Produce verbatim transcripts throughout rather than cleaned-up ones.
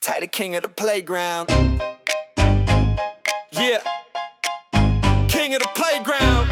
Title king of the playground. Yeah, king of the playground.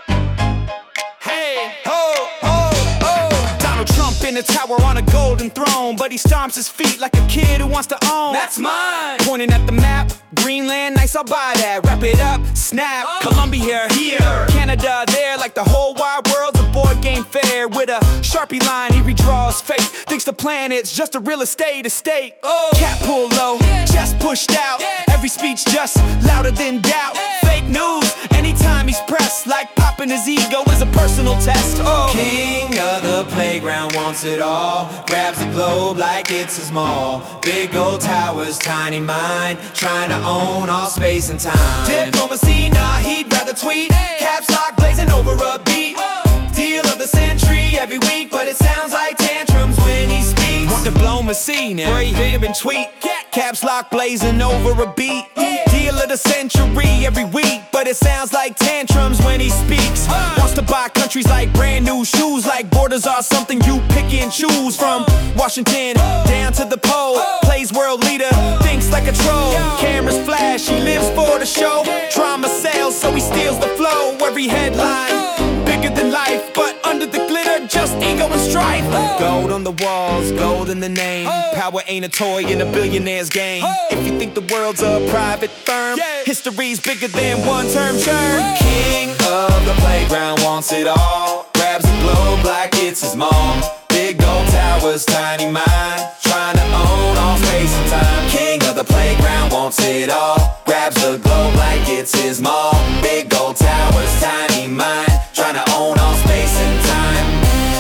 Hey, ho, oh, oh. Donald Trump in the tower on a golden throne, but he stomps his feet like a kid who wants to own. That's mine. Pointing at the map, Greenland, nice, I'll buy that. Wrap it up, snap. Oh. Colombia here, Canada there, like the whole wide world's a board game fair. With a Sharpie line, he redraws fate. Thinks the planet's just a real estate estate. Oh. Cap pull low, yeah. Chest pushed out, yeah. Every speech just louder than doubt, yeah. Fake news, anytime he's pressed, like popping his ego is a personal test. Oh. King of the playground wants it all. Grabs the globe like it's his mall. Big old towers, tiny mind, trying to own all space and time. Diplomacy, nah, he'd rather tweet. Hey. Caps lock blazing over a beat. Whoa. Deal of the century every week, but it sounds like tantrums when he speaks. Want diplomacy now, breathe in and tweet. Caps lock blazing over a beat. Yeah. Deal of the century every week, but it sounds like tantrums when he speaks. uh. Wants to buy countries like brand new shoes, like borders are something you pick and choose. From Washington uh. down to the pole, uh. plays world leader, uh. thinks like a troll. Yo. Cameras flash, he lives for the show. Yeah. Drama sells, so he steals the flow. Every headline, uh. bigger than life, but under the glitter, just ego and strife. uh. Gold on the walls, gold in the name. uh. Power ain't a toy in a billionaire's game. uh. If you think the world's a private firm, yeah. history's bigger than one term churn. uh. King of the playground wants it all. Grabs the globe like it's his mom. Big gold towers, tiny mind, trying to own all space and time. King of the playground wants it all. Grabs the globe like it's his mall. Big gold towers, tiny mind, trying to own all space and time.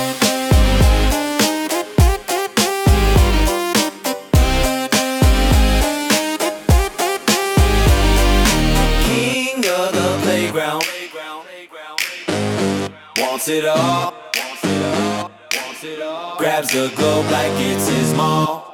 King of the playground wants it all. Grabs the globe like it's his mall.